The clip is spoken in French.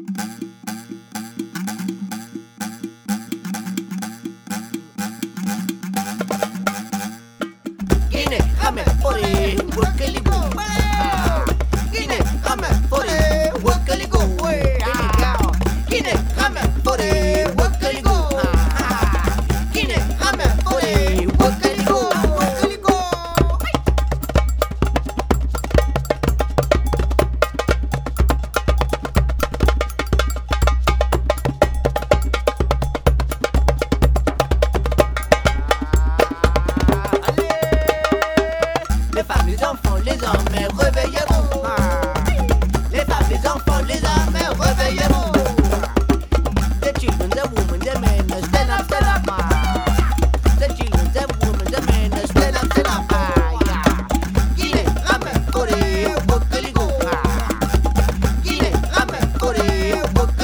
Guinée, ramène, forêt, Wakaligo. Guinée, ramène, forêt, Wakaligo. Guinée, ramène, forêt, Wakaligo. Guinée, ramène, forêt, Wakaligo. Les femmes, les enfants, les hommes, réveillez-vous. Les femmes, les enfants, les hommes, réveillez-vous. The children, the women, the men, stand up, stand up. The children, the women, the men, stand up, stand up. Guinée, ramène, forêt, Wakaligo. Guinée, ramène, forêt, Wakaligo.